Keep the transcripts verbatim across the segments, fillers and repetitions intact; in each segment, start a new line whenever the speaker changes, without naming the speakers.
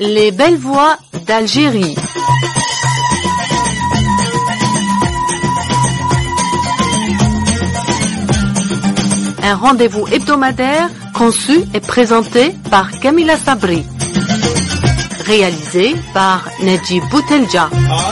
Les belles voix d'Algérie. Un rendez-vous hebdomadaire conçu et présenté par Kamila Sabri. Réalisé par Najib Boutelja.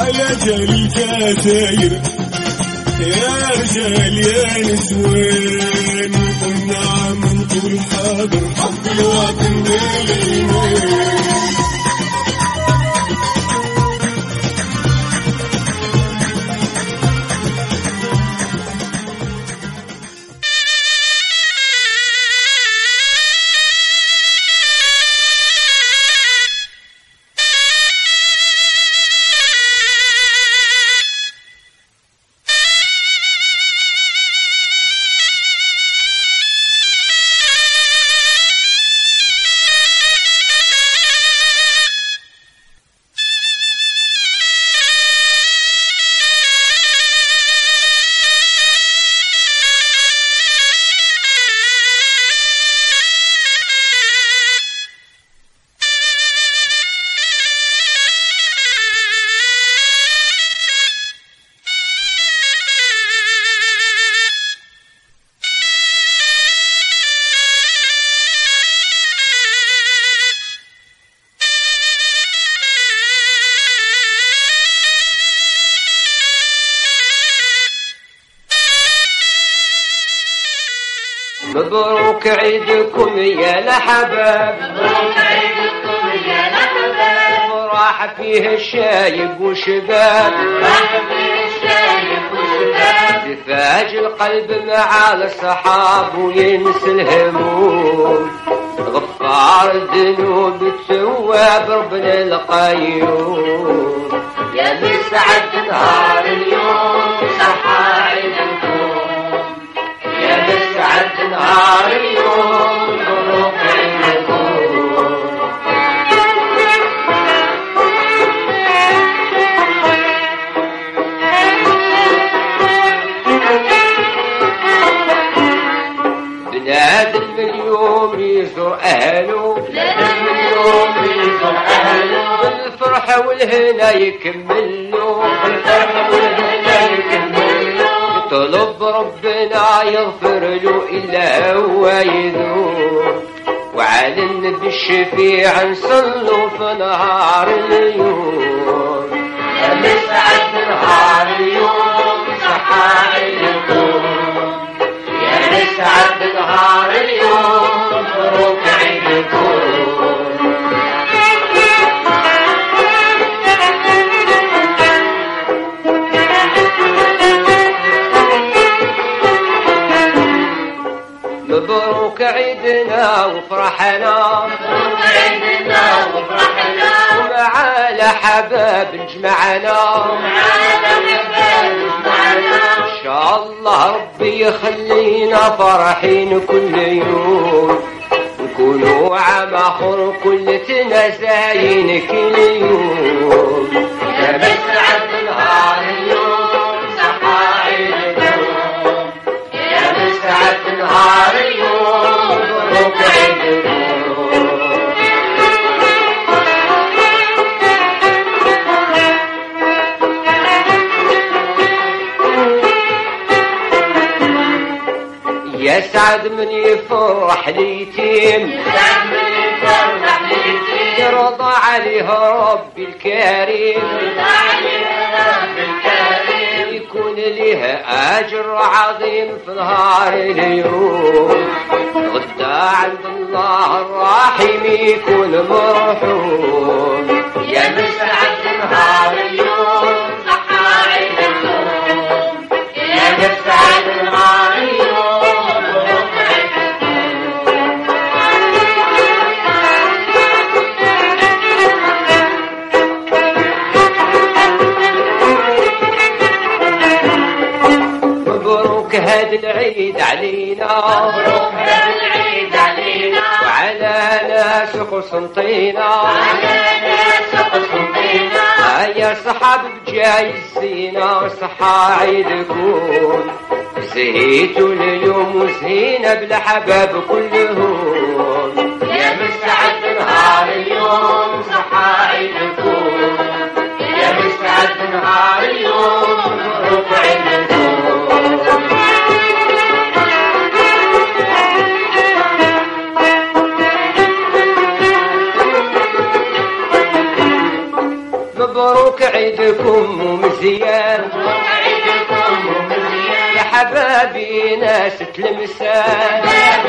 مبروك عيدكم يا الأحباب،
مبروك عيدكم يا الأحباب،
وراح فيه الشايب وشباب،
راح فيه الشايب وشباب،
دفاج القلب مع الصحاب وينسى الهموم، غفار الذنوب التواب ربنا القيوم،
يا مسعد نهار اليوم صحى عيدكم، يا مسعد نهار اليوم مبروك عيدكم.
بنادم اليوم يزور أهله،
بنادم اليوم يزور أهله،
بالفرحة والهنا يكملوا،
بالفرحة والهنا يكملوا،
طلب ربنا يغفر له إلا هو يذوب، وعلى النبي الشفيع نصلوا في نهار اليوم،
يا مسعد نهار اليوم صحى عيدكم، يا مسعد نهار اليوم مبروك عيدكم.
مبروك عيدنا وفرحنا،
مبروك عيدنا وفرحنا،
ومع الأحباب نجمعنا،
ومعانا الأحباب نجمعنا،
إن شاء الله ربي يخلينا فرحين كل يوم، نكونوا عام آخر كلتنا زاين كل يوم،
يا مسعد نهار اليوم صحى عيدكم، يا مسعد نهار اليوم مبروك عيدكم.
يسعد من يفرح اليتيم،
يسعد من يفرح اليتيم،
يرضى عليه ربي الكريم،
يرضى عليه ربي الكريم،
يكون له أجر عظيم في نهار اليوم، غدا عند الله الرحيم يكون مرحوم،
يا مسعد نهار اليوم صحى عيدكم، يا مسعد نهار اليوم مبروك عيدكم.
مبروك هذا العيد علينا،
مبروك هذا العيد علينا،
وعلى ناس قسنطينا،
وعلى ناس قسنطينا،
يا صحاب بجاي الزينة صحى عيدكم، زهيتوا اليوم وزهينا بالحباب كلهم،
يا مسعد نهار اليوم صحى
مبروك عيدكم ومزيان
مبروك عيدكم ومزيان
يا حبابي ناس تلمسان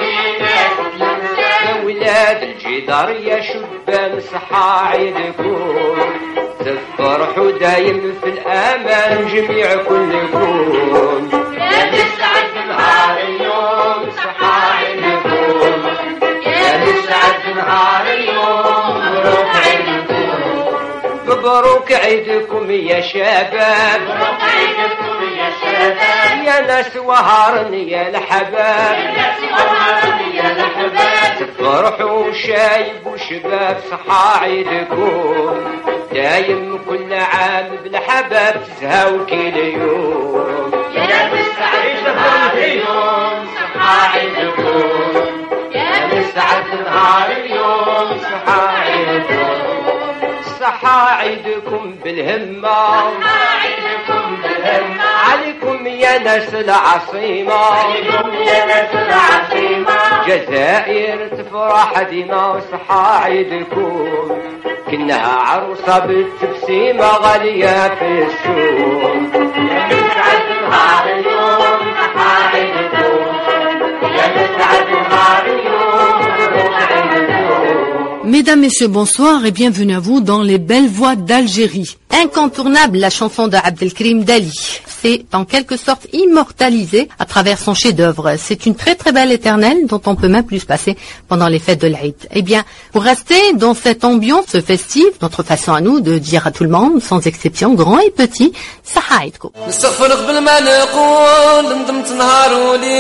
يا ولاد الجدار يا شبان صحا عيدكم تفرحوا دايم في الأمان جميع كلكم
يا نسعد نهار اليوم صحا عيدكم يا نسعد نهار اليوم مبروك عيدكم
مبروك عيدكم يا شباب
مبروك عيدكم يا شباب
يا ناس وهارني يا الحباب
يا ناس وهارني يا الحباب
تفرحوا شايب وشباب صحا عيدكم دايم كل عام بالحباب تزهاو كل يوم
يا نسعد نهار اليوم صحا عيدكم يا نسعد نهار اليوم صحا عيدكم
صحا عيدكم بالهمة
صحا عيدكم بالهمة
عليكم يا ناس العصيمة
عليكم يا ناس العظيمة
جزائر تفرح ديما صحا عيدكم كنها عروسة بالتبسيمة غالية في السوق
يا نسعد نهار اليوم صحا عيدكم يا نسعد نهار اليوم مبروك عيدكم.
Mesdames, Messieurs, bonsoir et bienvenue à vous dans les belles voix d'Algérie. Incontournable, la chanson de Abdelkrim Dali. C'est en quelque sorte immortalisé à travers son chef-d'œuvre. C'est une très très belle éternelle dont on peut même plus passer pendant les fêtes de l'Aïd. Eh bien, pour rester dans cette ambiance festive, notre façon à nous de dire à tout le monde, sans exception, grand et petit, Saha Aïdkou.
نستغفر قبل ما نقول ندمت نهار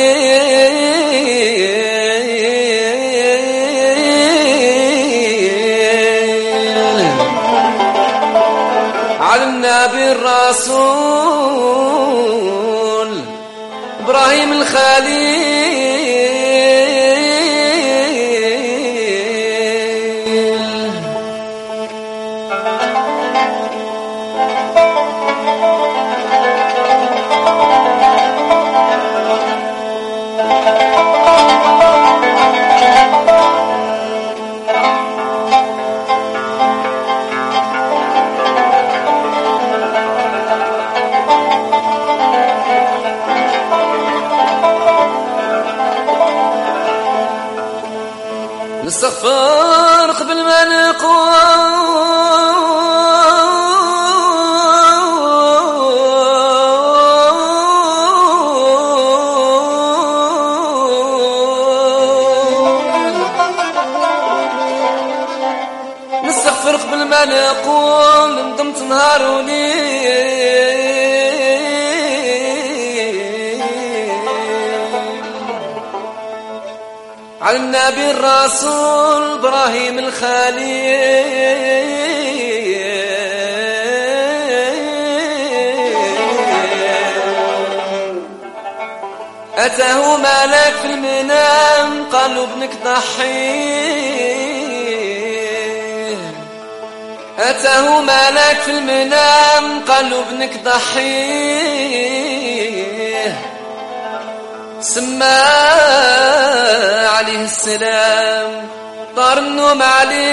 وليل على النبي الرسول إبراهيم الخليل نستغفر قبل ما نقول نستغفر قبل ما نقول ندمت نهار وليل على النبي الرسول إبراهيم الخليل أتاه ملاك في المنام قال له ابنك ضحيه أتاه ملاك في المنام قال له ابنك ضحيه سمى عليه السلام طار النوم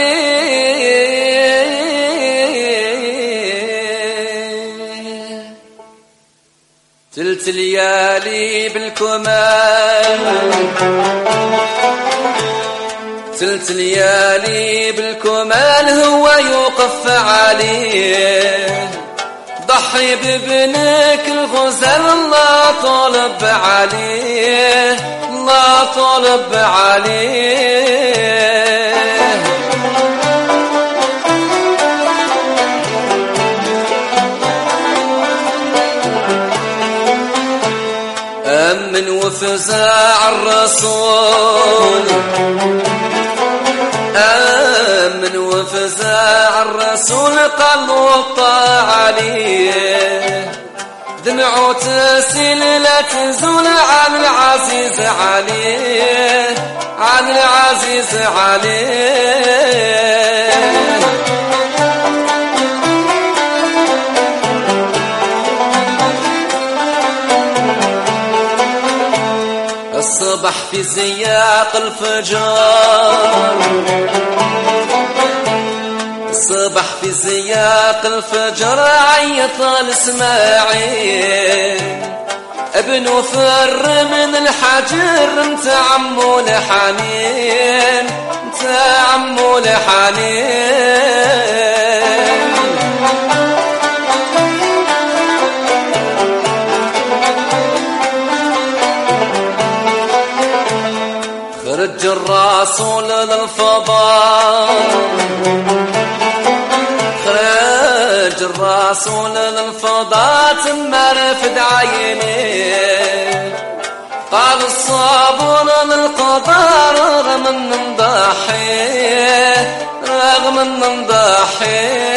عليه تلت ليالي بالكمال تلت ليالي بالكمال هو يوقف عليه ضحي بابنك الغزال الله طلب عليه الله طلب عليه أمن وفزع الرسول آمن وفزع الرسول قال وطى عليه دمعه تسيل لا تزول عن العزيز عليه عن العزيز عليه الصبح في زياق الفجار صبح في زياق الفجر عيط الاسماعيل ابنه فر من الحجر انت عمو لحنين انت عمو لحنين خرج الرسول للفضاء خرج الرسول للفضاء تم رفد عينيه قال الصابر للقضاء رغم ان نضحي رغم ان نضحي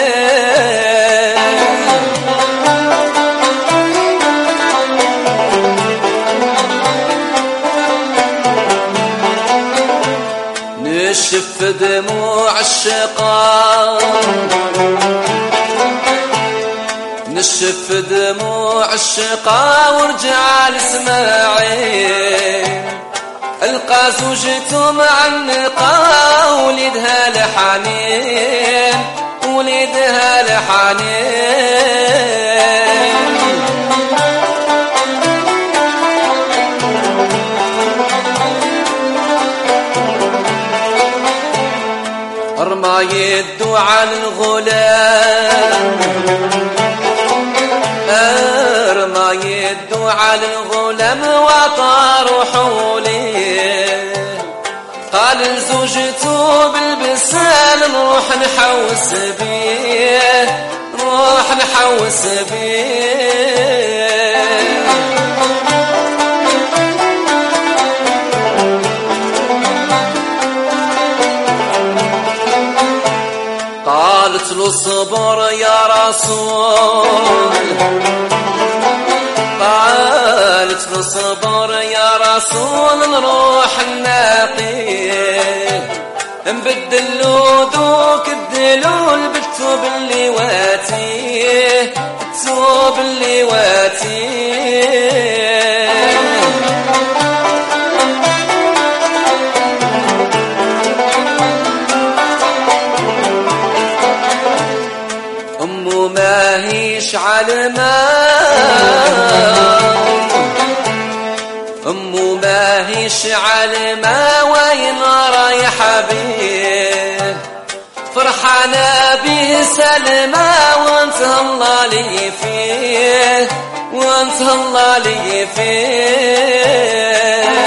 نشف دموع الشقاء نشف دموع الشقاء ورجع لاسماعيل القى زوجته مع النقاء وليدها لحنين وليدها لحنين رمى يده على الغلام رمى يده على الغلام وطار حوليه قال لزوجته بالبسال نروح نحوس بيه نروح نحوس بيه قالت له صبر يا رسول قالت له صبر يا رسول نروح نلاقيه نبدل له ذوك الدلول بالثوب اللي واتيه الثوب اللي واتيه أمه ما هيش علماء أمه ما هيش علماء وين رايحة بيه فرحانة به سلمى وانت الله لي فيه وانت الله لي فيه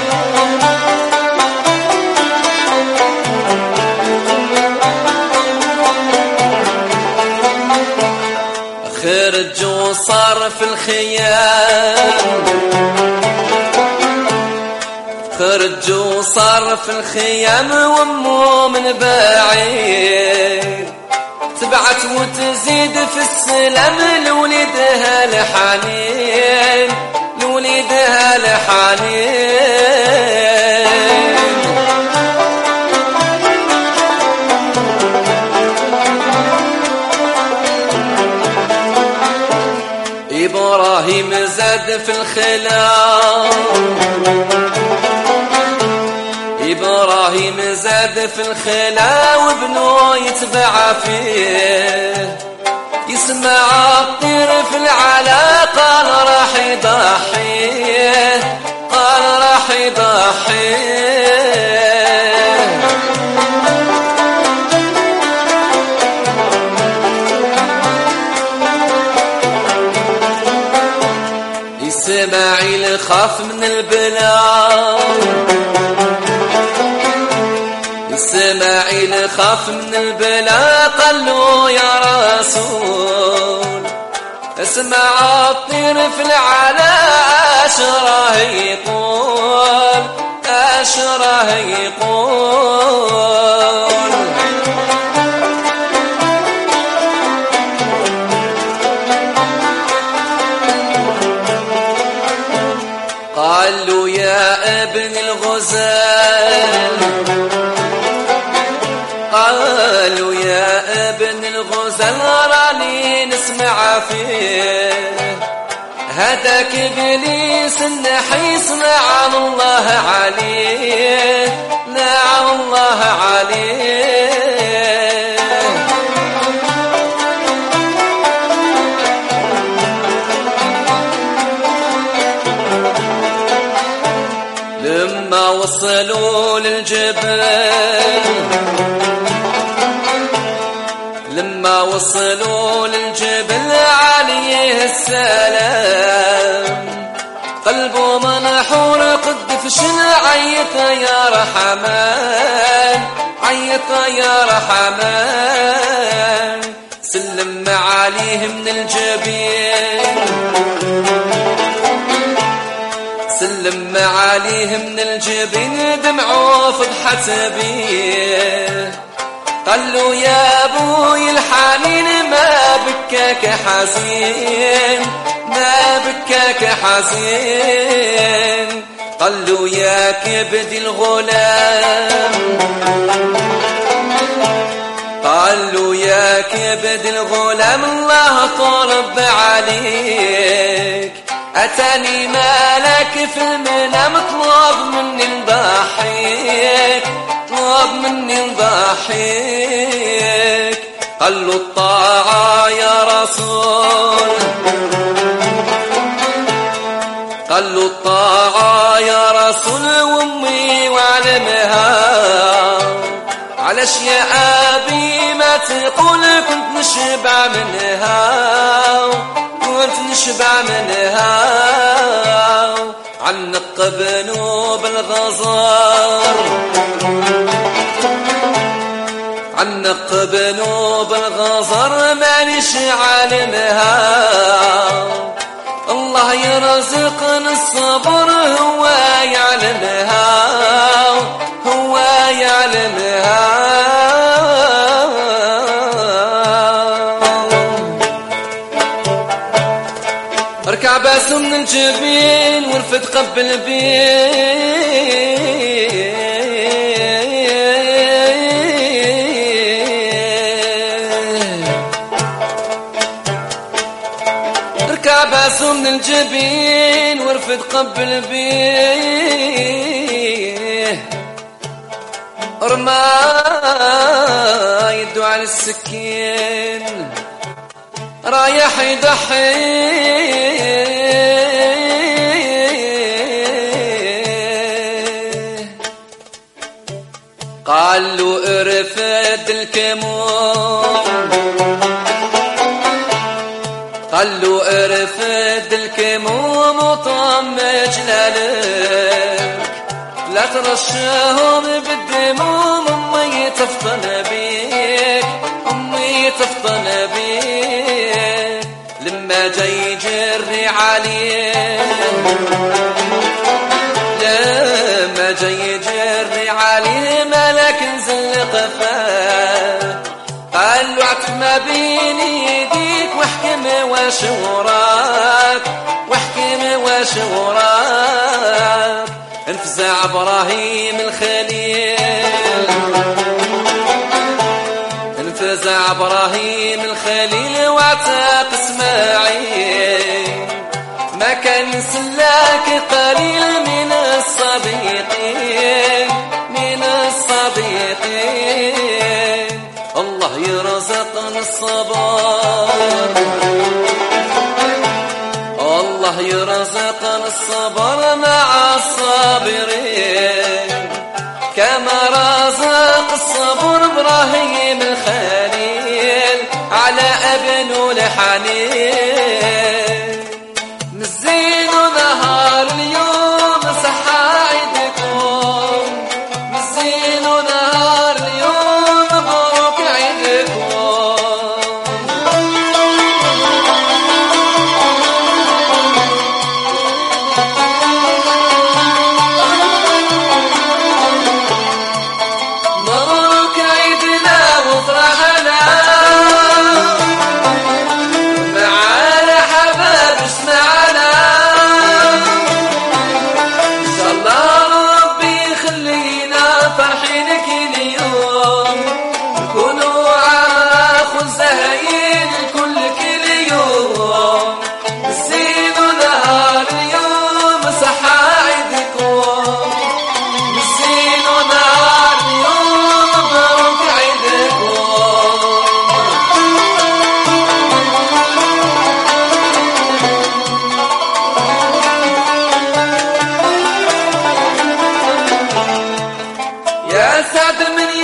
خرج وصار في الخيام خرج وصار في الخيام وامه من بعيد تبعت وتزيد في السلام لوليدها لحنين لوليدها لحنين إبراهيم زاد في الخلام إبراهيم زاد في الخلا وابنه يتبع فيه يسمع الطير في العلا قال راح يضحيه قال راح يضحيه إسماعيل خاف من البلاء إسماعيل خاف من البلاء قال له يا رسول اسمع الطير في العلا أشره يقول أشره يقول قال له يا ابن الغزال قالوا يا ابن الغزال راني نسمع فيه هداك ابليس النحيس نعم الله عليه نعم الله عليه لما وصلوا للجبل لما وصلوا للجبل عليه السلام قلبه منحور قد فشل عيط يا رحمن عيط يا رحمن سلم عليه من الجبين سلم عليه من الجبين دمعه فضحت بيه قال له يا ابوي الحنين ما بكاك حزين ما بكاك حزين قال له يا كبد الغلام قال له يا كبد الغلام الله طرب عليك أتاني مالك في المنام طلب مني نضحيك طلب مني نضحيك قال له الطاعة يا رسول قال له الطاعة يا رسول وامي وعلمها علاش يا أبي ما تقول كنت نشبع منها كنت نشبع منها عنق بنوب الغزار عنق بنوب الغزار مانيش عالمها الله يرزقنا الصبر هو يعلمها هو يعلمها اركع باس من الجبين ورفد قبل بيه اركع باس من الجبين ورفد قبل بيه رمى يدو على السكين رايح يضحي قال له ارفد الكمون قال له ارفد الكموم وطم جلالك لا ترشهم بالدموم امي تفطن بيك امي تفطن بيك لما جاي يجري عليه لما جاي يجري عليه ملك نزل قفاه قال له عتمة بين يديك واحكم واش وراك واحكم واش وراك انفزع ابراهيم الخليل انفزع ابراهيم الخليل واعتاق اسماعيل ما كان سلاك قليل من الصديقين من الصديقين الله يرزقنا الصبر الله يرزقنا الصبر مع الصابرين كما رزق الصبر ابراهيم الخليل على ابنه الحنين مزين نهار اليوم سحايدكم مزين نهار اليوم مبروك عيدكم مبروك عيدنا وفرحنا مع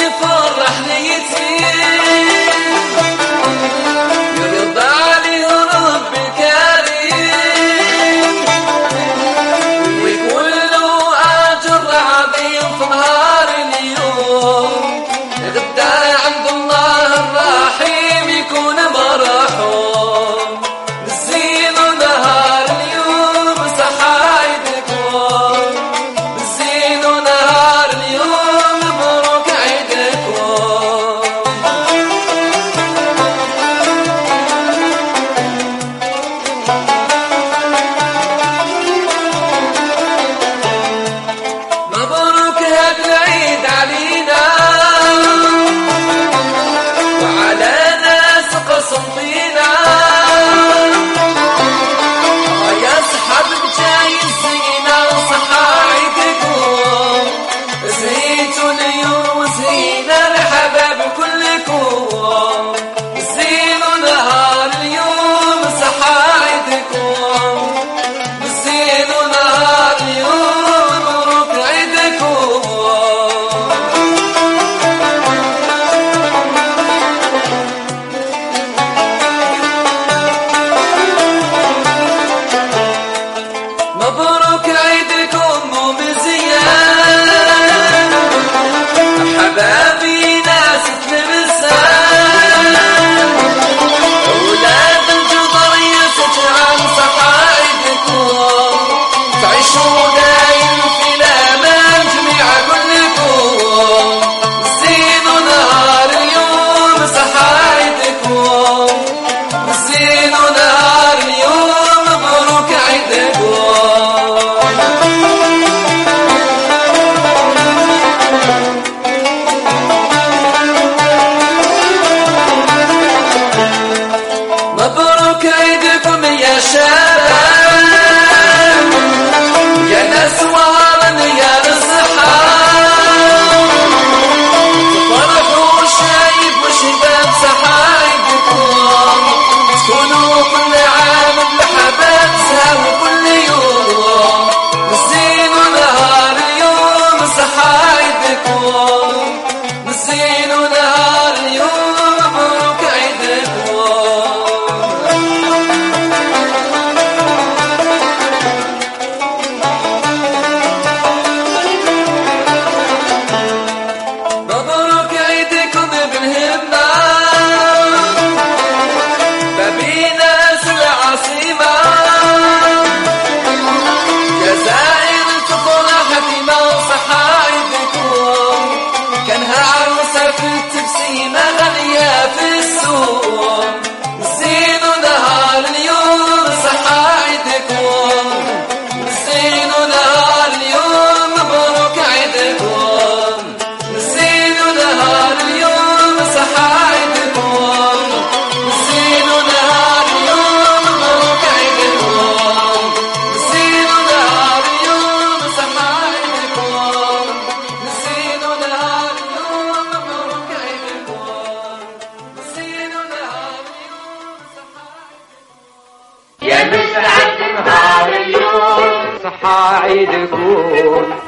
عيدكم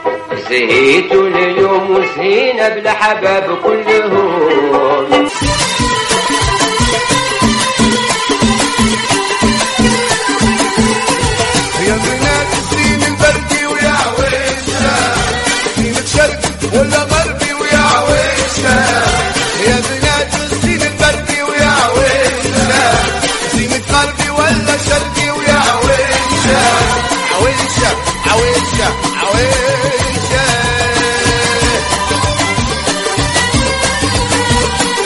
زهيتوا اليوم وزهينا بالحباب كلهم.
يا بنات الزين البردي ويا عويشة زينة شرقي ولا غربي ويا عويشة. يا بنات الزين البردي ويا عويشة زينة غربي ولا شرقي ويا عويشة. عويشة عويشة عويشة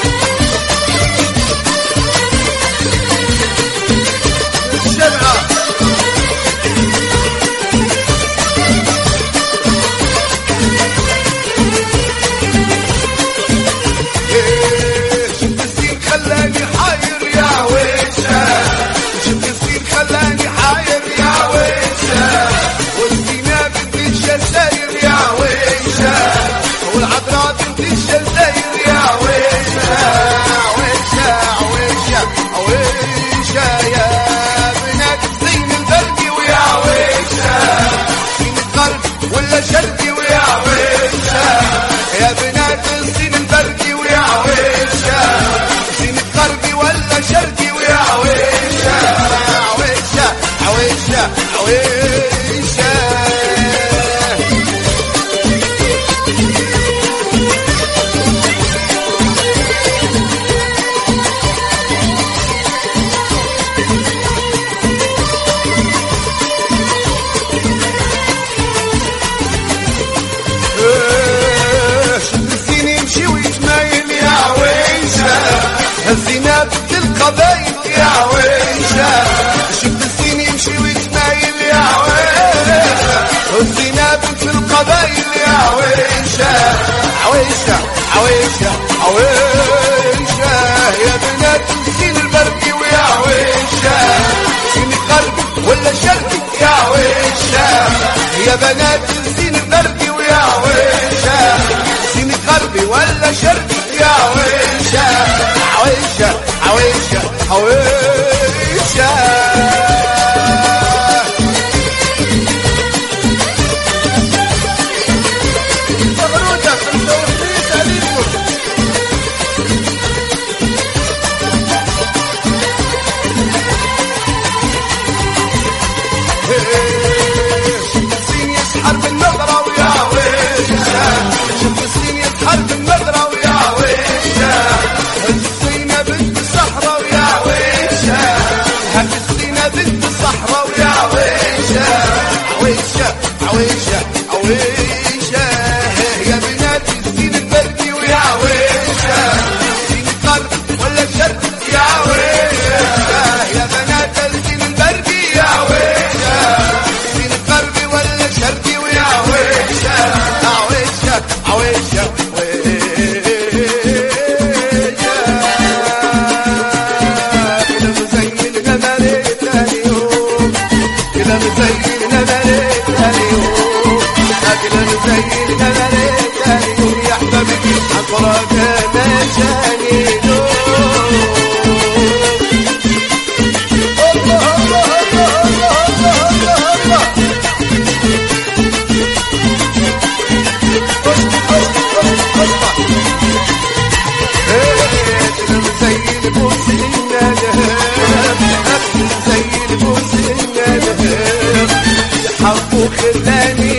عويشة عويشة عويشة عويشة يا بنات زين البردي ويا عويشة زين قلبي ولا شرقي يا عويشة يا بنات زين البردي ويا عويشة زين قلبي ولا شرقي يا عويشة عويشة عويشة عويشة عويشة عويشة يا بنات زين البردي ويا عويشة زين قلب ولا شرق يا عويشة يا بنات زين البردي يا عويشة زين قلبي ولا شرقي ويا عويشة عويشة عويشة كده مزين نمري تاني يوم كده مزين نمري أكل مزين نمري تاني يوم يا حبيبي عطرك مشاني الله الله الله الله الله الله اسمع اسمع اسمع أكل مزين بوسين أكل مزين بوسين حبه خلاني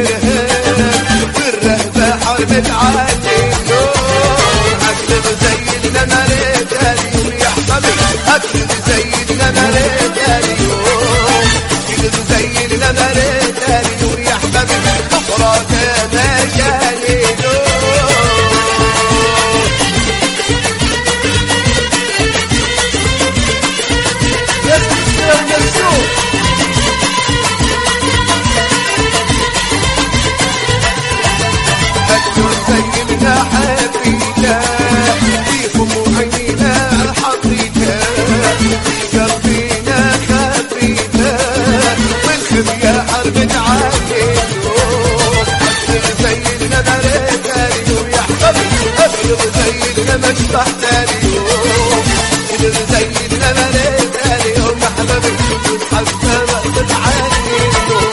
حرمت عني أكل زين نمري تاني يا حبيبي أكل زين نمري تاني أكل زين نمري تاني يا حبيبي أفراك مشاني سيدنا حبيبنا فيكم وعينينا الحقيقة في قلبنا خبينا والخف يا حرب عليكم أبلغ سيدنا مريت اليوم يا حبيبي أبلغ سيدنا مشبح اليوم أبلغ سيدنا مريت اليوم يا حبيبي والحبة مقبل عليكم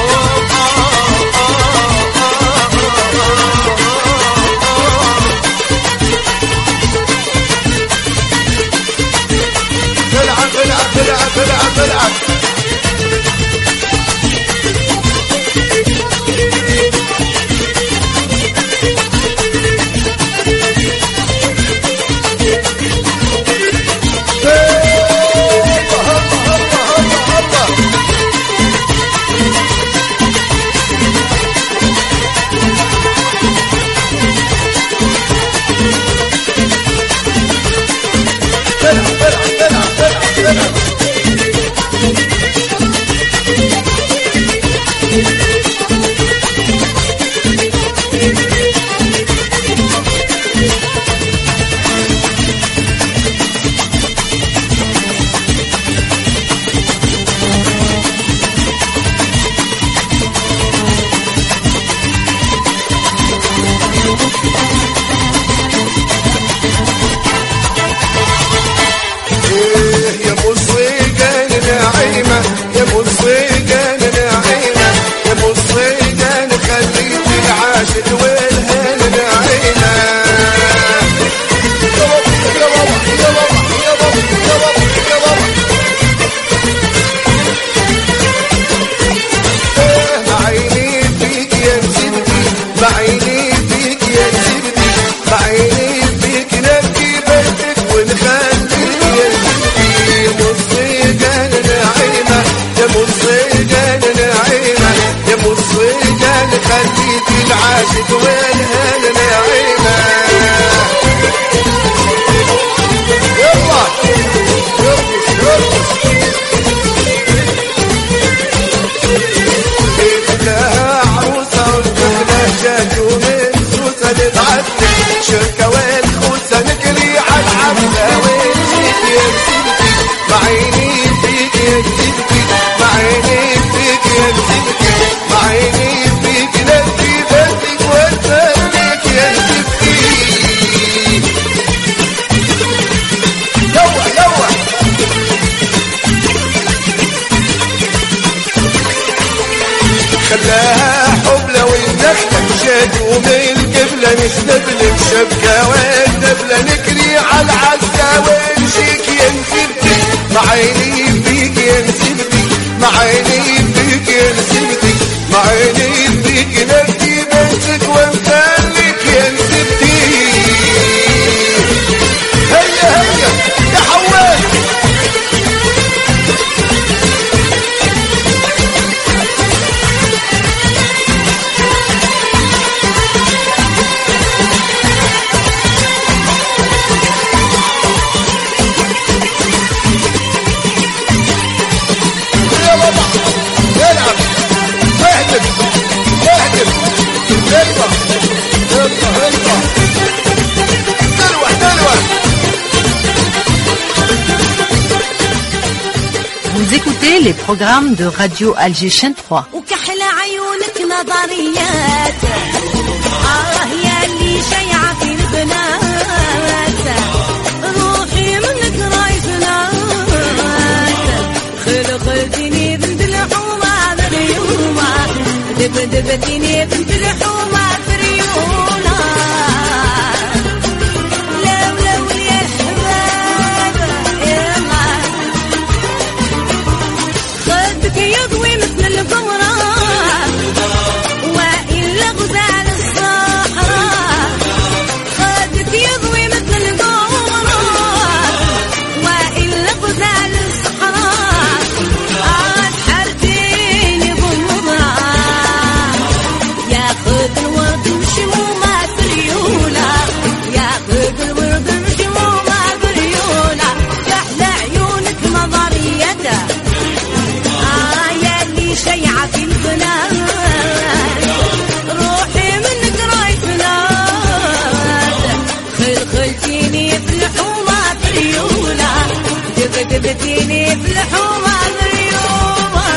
العب العب العب العب دبلة نسدبلك شبكاوين دبلة نكري على العزاوين شيك ينسبتي معيني بيك ينسبتي معيني بيك ينسبتي معيني بيك نبدي بنتك وامثالك ينسبتي هيا هيا يا حوال
Vous écoutez les programmes de Radio Alger Chaîne trois.
وكحل عيونك نظريات آه يا اللي شيعة في البنات روحي منك رايفنات خلقتني بنت الحومة بريومة دبدبتني بنت الحومة بريومة لو لو يا حباب يلا خدك يضوي مثل القمرة وإلا غزال الصحراء خدك يضوي مثل القمرة وإلا غزال الصحراء أسحرتيني بالنظرة ياخد الورد وشمومة بريولة ياخد الورد وشمومة بريولة كحل عيونك نظريته شيعة في البنات روحي منك رايفنات خلخلتيني في الحومة بريولة دبدبتيني في الحومة بريولة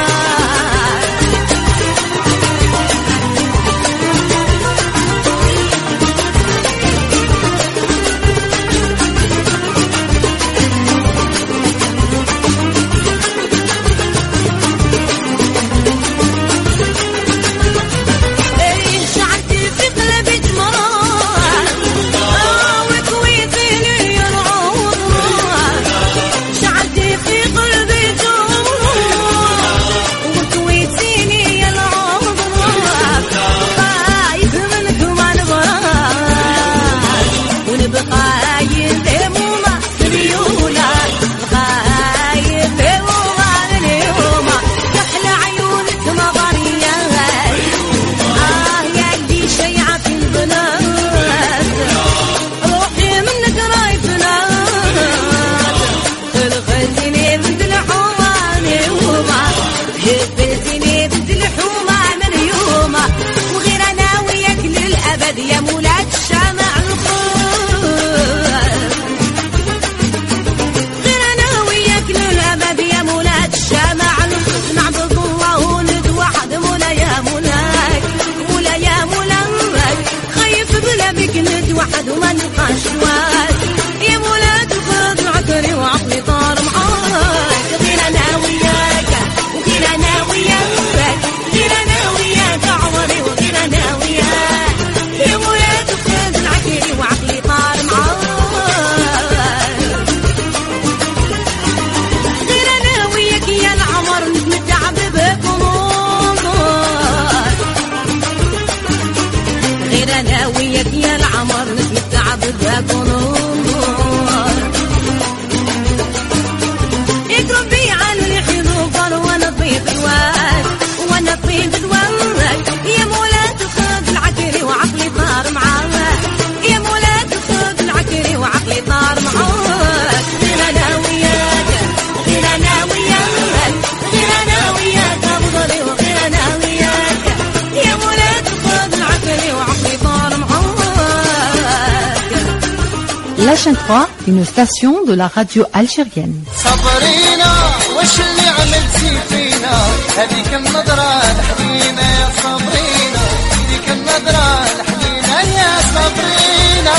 واحد وما نلقاش واحد يا مولاد خذ عقلي وعقلي طار معاك غير انا وياك وغير انا وياك غير انا وياك عمري وغير انا وياك يا مولاد خذ عقلي وعقلي طار معاك غير انا وياك يا العمر نتمتع بكم غير انا وياك يا العمر نتمتع بذاكم يقربي على الحضور وانا طيب الواد وانا طيب الواد يا مولاد خذ العقلي وعقلي طار معاك يا مولاد خذ العقلي وعقلي طار معاك غير انا وياك غير انا وياك غير انا وياك افضلي وغير انا وياك يا مولاد خذ العقلي وعقلي طار معاك.
La chaîne trois, une station de la radio algérienne.
صبرينا وش اللي عملتي فينا هذيك النظرة الحنينة يا صبرينا هذيك النظرة الحنينة يا صبرينا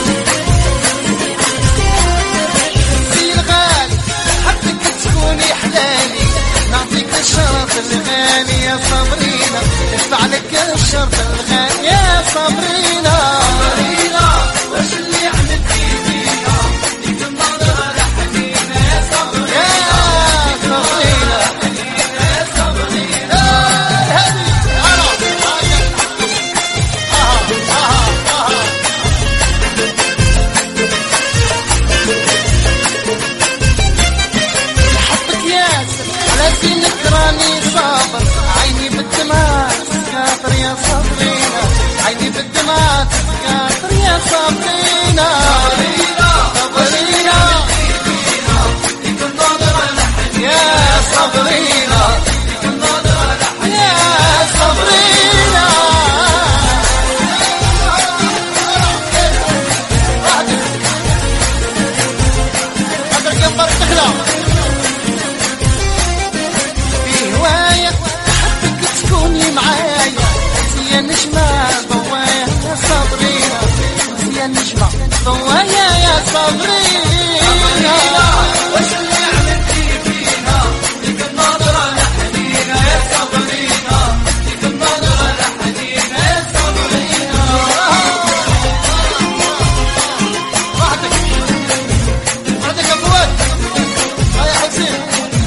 سي الغالي حبك تكوني حنينة حلالي نعطيك الشرط الغالي يا صابرينا ندفع لك الشرط الغالي يا صابرينا صابرينا واش اللي عملتي فينا ديك النظرة لحنينا يا صابرينا يا صابرينا يا صابرينا هذه انا حبك ياسر على زينك راني صابر عيني بالدمعة تسكاطر يا صابرينا عيني بالدمعة تسكاطر يا صابرينا صابرينا ديك النظرة لحن يا صابرينا ديك النظرة لحن يا صابرينا هذا القنبر تغلى في هواية أحبك تكوني معايا يا نجمة ضوايا يا صابرينا يا نجمة ضوايا يا صابرينا واش اللي عملتي فينا ديك النظرة لحنينا يا صابرينا ديك النظرة لحنينا يا صابرينا وحدك وحدك يا فؤاد يا حسين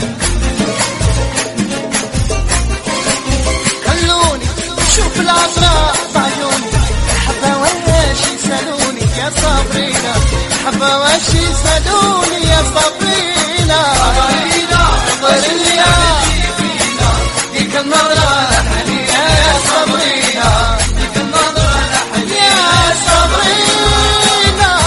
خلوني شوف العذراء بعيوني حبا واش يسالوني يا صابرينا حبا واش يسالوني يا صابرينا صابرينا صابرينا ديك النظرة لحنينا يا صابرينا ديك النظرة لحنينا يا صابرينا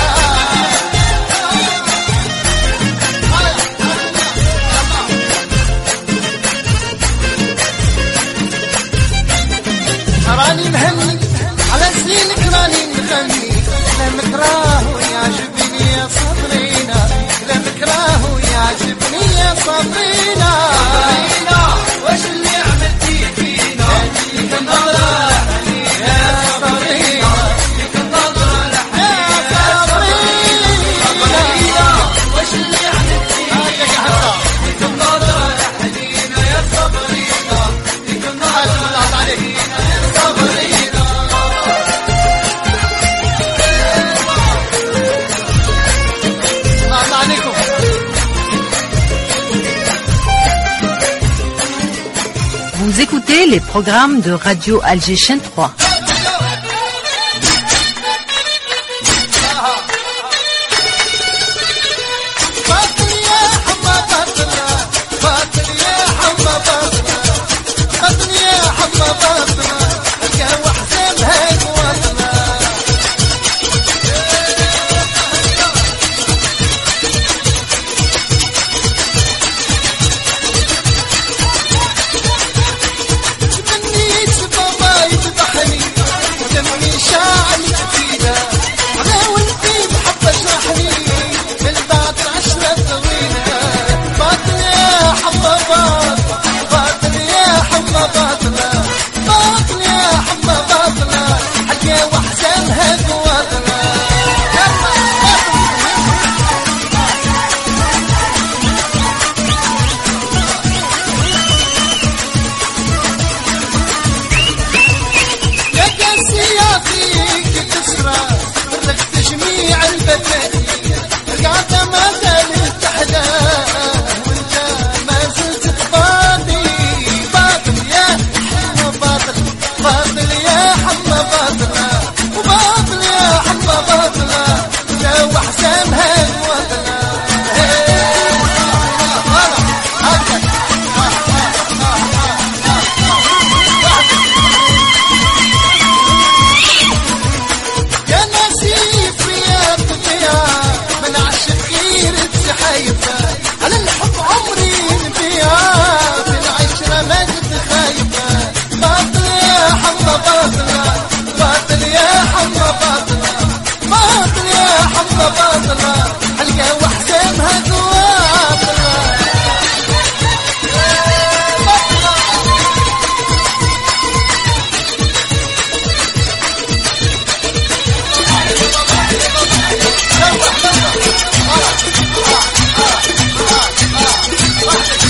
راني مهني على زينك راني مغني كلامك راهو يعجبني يا صابرينا كلامك راهو يعجبني يا صابرينا صابرينا واش اللي عملتي فينا ديك النظرة لحنينا يا صابرينا ديك النظرة لحنينا يا صابرينا واش اللي عملتي فينا ديك النظرة لحنينا يا صابرينا ديك النظرة لحنينا يا صابرينا السلام عليكم
Vous écoutez les programmes de Radio Alger Chaîne trois.
باطل يا حما باطل باطل يا حما باطل باطل يا حما باطل القهوة حسابها قواطلة تمنيت بابا يذبحني ودمي شاعل جديدة على ولدي محبة اشرحني بالبعد عشرة طويلة باطل يا حما باطل باطل يا حما باطل باطل يا حما باطل حكاية وحسابها قواطلة يا كاسياتي تسرى فرقت جميع البدائل رجعت ما زالت تحلى وانت ما زلت تباطي باطل يا حما باطل باطل يا حما باطل وباطل يا حما باطل لو حسامها الوطن يا نسيف يا طبيعة من عشق غير السحايفة على الحب عمري نبيعة في العشرة ما كنت خايفة باطل يا حما باطل باطل يا حما باطل باطل يا حما باطل القهوة حسامها قواطل باطل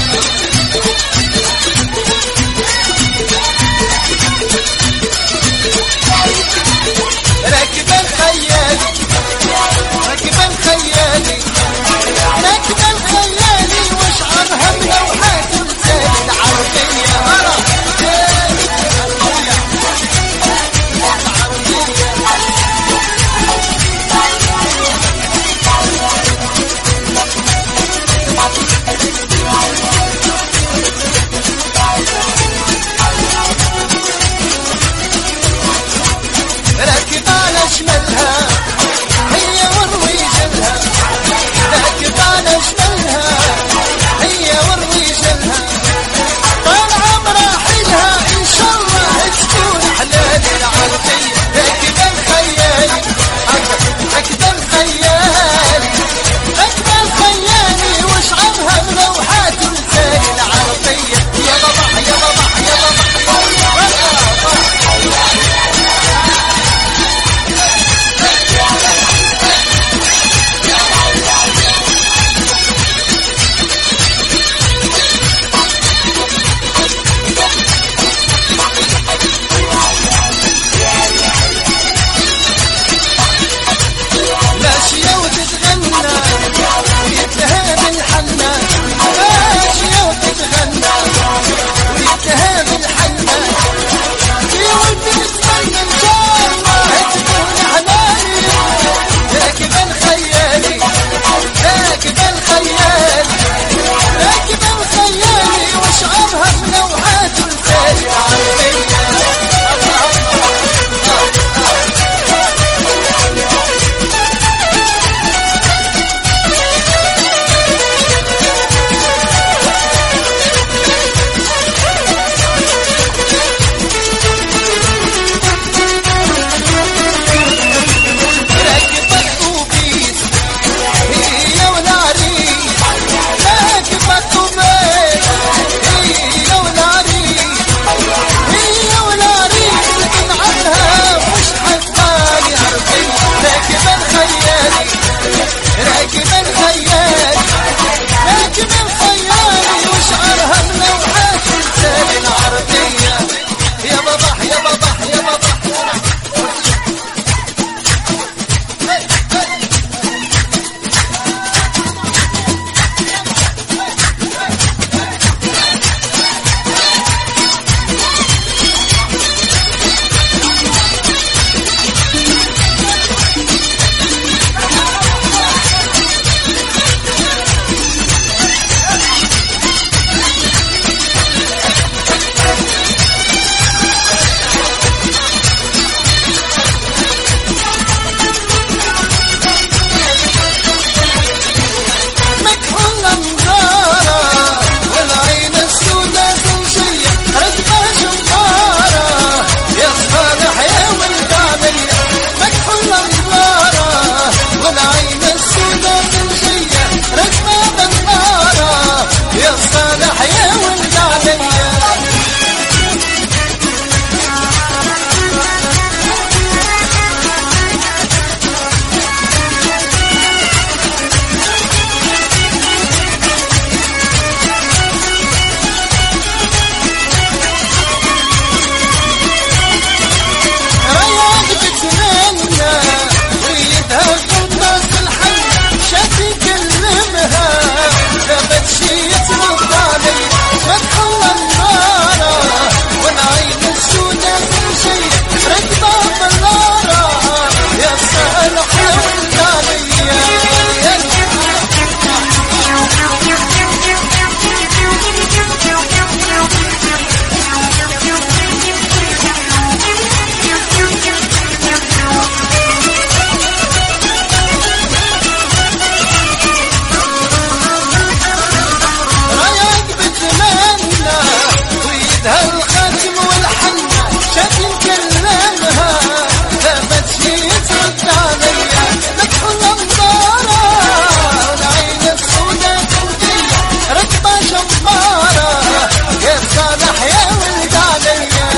عندها الختم والحنة شكل كلمها ثبت شي ترد عليا ندخل انظارة والعين السوداء كوفية رقبة جبارة يا صالح يا ولد عليا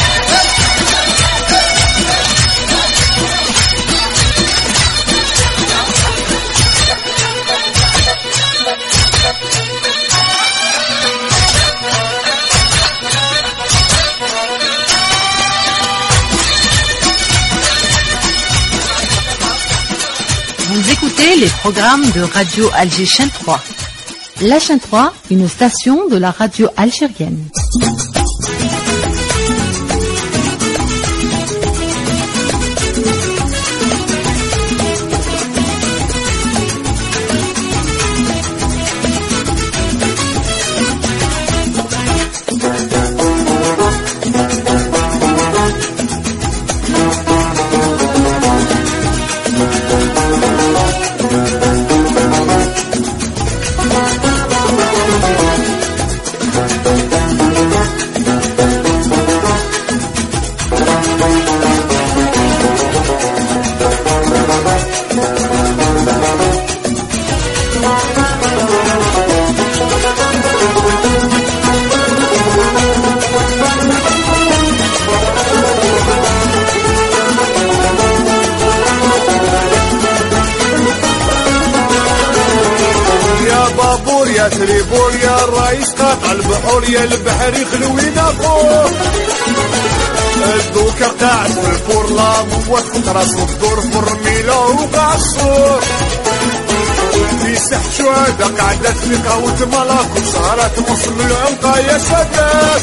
Vous écoutez les programmes de Radio Alger Chaîne trois. La Chaîne trois, une station de la radio algérienne.
يا تريبول يا الرئيس قاطع البحور يا البحر يخلوينا فوق الدوكا قاعد في الفور لا موت راس الدور في الرميلة وقع الصور في سح شهادة قعدت في قهوة ملاك وسهرات مصر العنقة يا سادات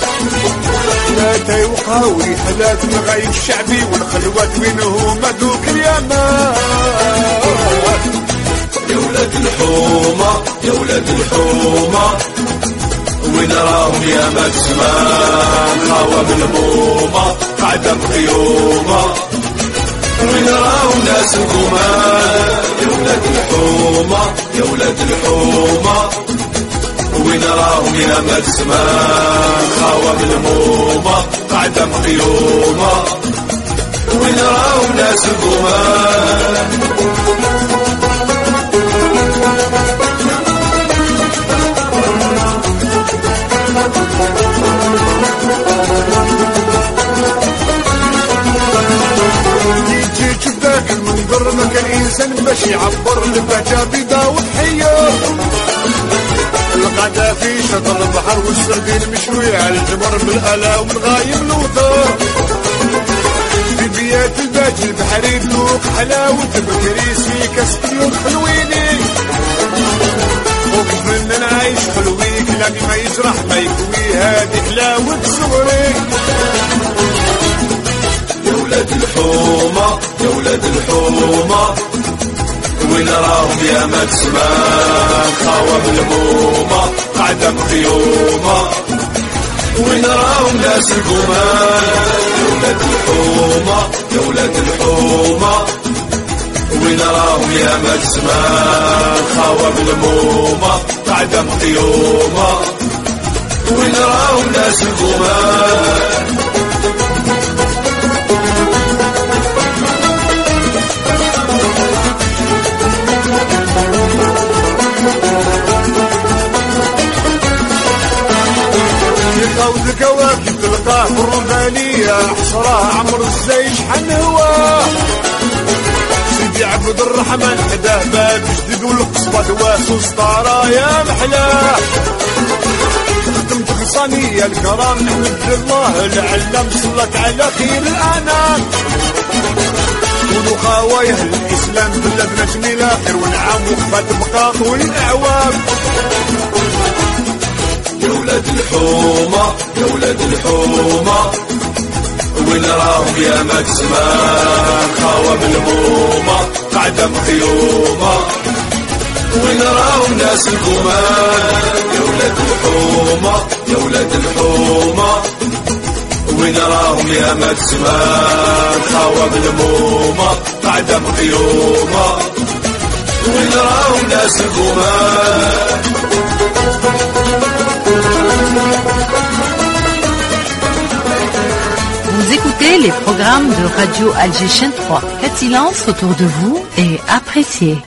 ثلاثة وقهوي حلات الغايب الشعبي والخلوات وينهم دوك اليمات
يا ولاد الحومة يا ولاد الحومة وين راهم يا مكسمان خاوة بالبومة قاعدة بخيومة وين راهم ناس القمان يا ولاد الحومة يا ولاد الحومة وين راهم يا مكسمان خاوة بالبومة قاعدة بخيومة وين راهم ناس القمان
يجي جداك المنظر ما كان انسان باش يعبر البهجة بيضا وضحية الغدا في شط البحر والسردين مشوي على الجمر بالالا والغايب الوطر في بيات الباجي البحري ذوق حلاوة بكريس في كاس طيور حلويني وكيف من نعيش حلوي كلامي ما يجرح ما يكوي هادي حلاوة صغري
يا ولاد الحومة يا ولاد الحومة وين راهم يا مكسمان خاوة بالهمومة قاعدة بخيومة وين راهم ناس القمان يا ولاد الحومة يا ولاد الحومة وين راهم يا مكسمان خاوة بالهمومة قاعدة بخيومة وين راهم ناس القمان
يقود الكواكب تلقاه في الرمانية حصراه عمر الزي شحن هواه سيدي عبد الرحمن حداه باب جديد والقصبة دواس وسطارة يا محلاه خدمت خصانية الكرام نحمد الله العلم صلك على خير الأنام كونوا خوايه الإسلام بلدنا جميل آخر ونعم وخفات بقاط والأعوام
يا ولاد الحومة يا ولاد الحومة وين راهم يا مكسمان خاوة بالهمومة قاعدة بخيومة وين راهم ناس القمان يا ولاد الحومة يا ولاد الحومة وين راهم يا مكسمان خاوة بالهمومة قاعدة بخيومة وين راهم ناس القمان
écoutez les programmes de Radio Alger Chaîne trois. Faites silence autour de vous et appréciez.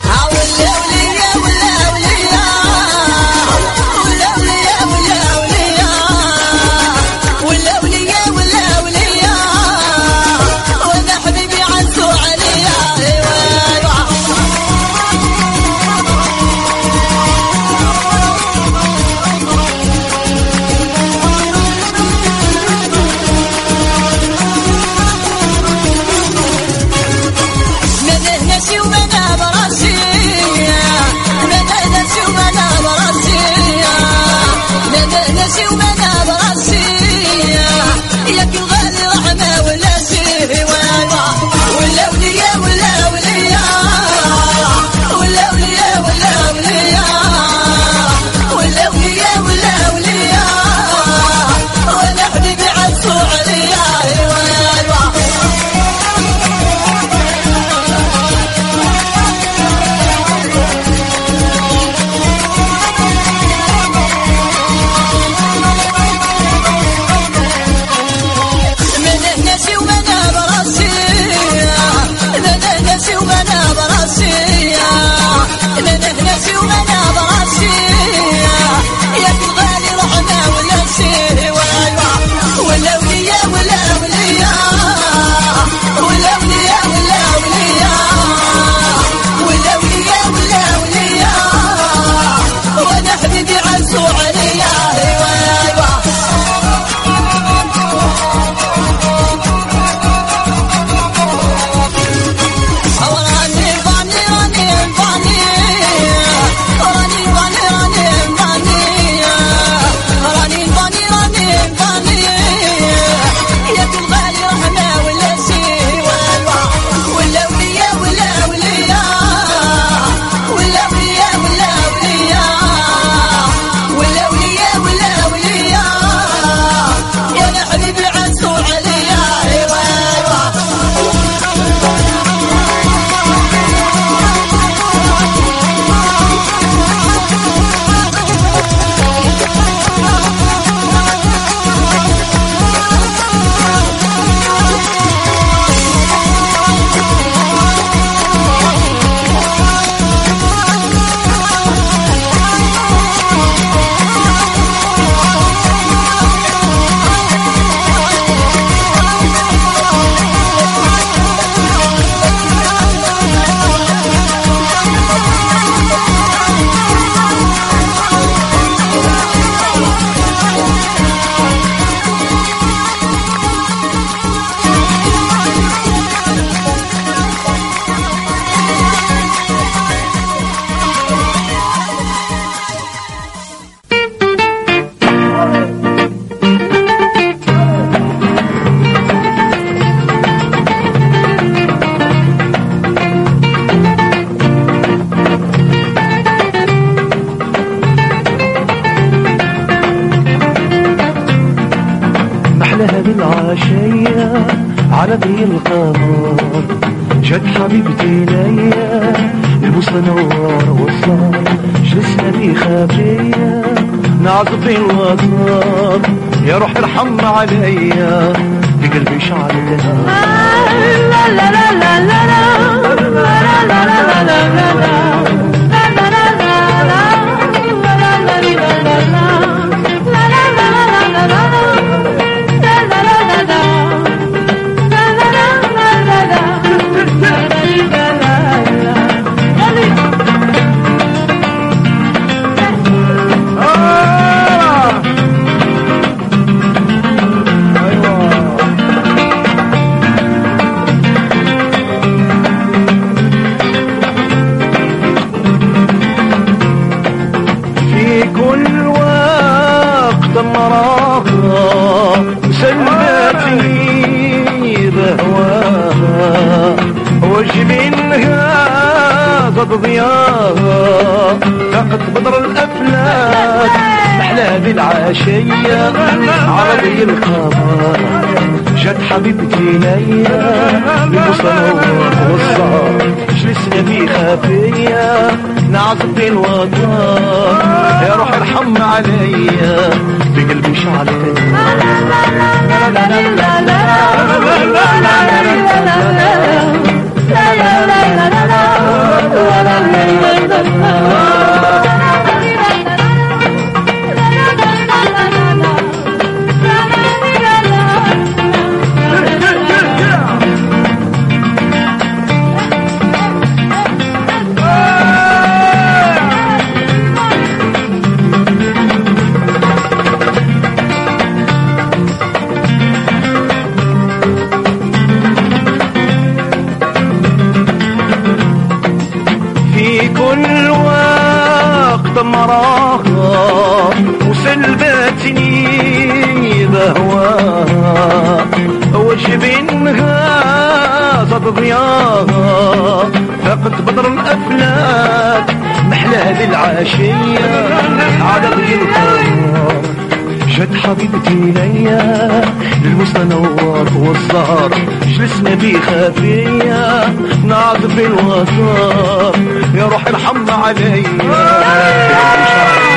على ذي القمر جت حبيبتي ليا البوس نور وصال جلسنا بي خافية نعزف في الوطن يا روح ارحم عليا بقلبي شعلتها لا لا لا لا لا لا لا لا لا لا لا ضياها فقط بدر الأفلاك محلى بالعشية عربي القمر جت حبيبتي ليا بالمصنور والصار جلسنا في خافية نعزف في الوطن يا روح ارحم عليا بقلبي شعلتين لا لا لا لا لا لا قلبتني بهواها وجبينها صد ضياها فقد بدر الأفلاك محلى للعشية على ضي القمر جت حبيبتي ليا للمستنور والزهر جلسنا بي خفية نعطف الوتر يا روح ارحمنا عليا